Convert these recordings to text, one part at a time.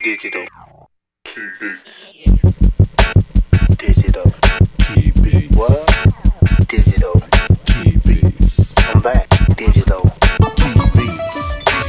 Digital key beats. Digital Key beats. what? Digital. Key beats. I'm back. Digital. Key beats.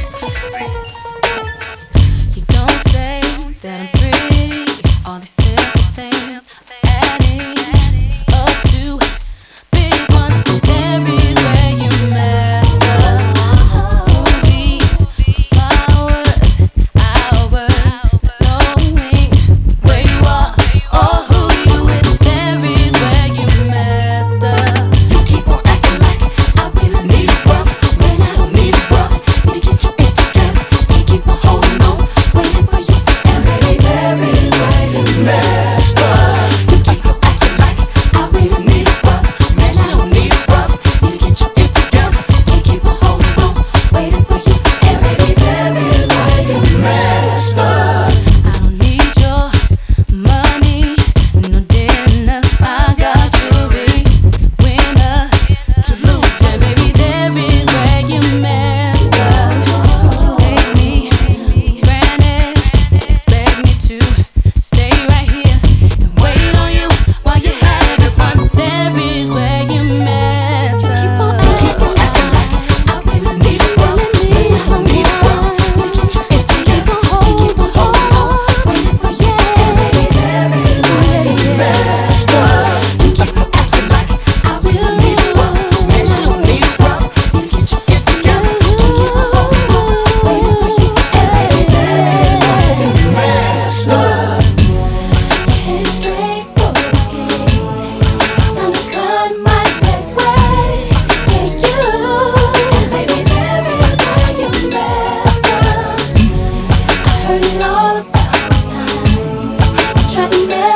You don't say that I'm pretty. All these simple things adding up to big ones. There is where you messed up. Movies, flowers, hours, knowing where you are or who you with. There is where you messed up. You keep on acting like I really need a brother, when I don't need a brother. Need to get your it together. Can't keep on holding on, waiting for you. And baby, there is where you messed up. You keep on acting like I really need a brother, when I don't need a brother. Need to get your it together. Can't keep on holding on, waiting for you. And baby, there is where you messed up. I don't need your money, no dinners. I got jewelry, winner to lose. And baby, there is where you messed up. You take me for granted, expect me to stay right here and wait on you while you're having fun. There is where you messed up. You keep on acting like I really need a brother, when I don't need a brother. Need to get your it together. Can't keep on holding on, waiting for you. And baby, there is where you messed up. You keep on acting like I really need a brother, when I don't need a brother. Need to get your it together. Can't keep on holding on, waiting for you. And baby, there is where you messed up. Head straight for the gate. It's time to cut my dead weight. Yeah, you. And baby, there is where you messed up. I heard it all 1,000 times. You tried to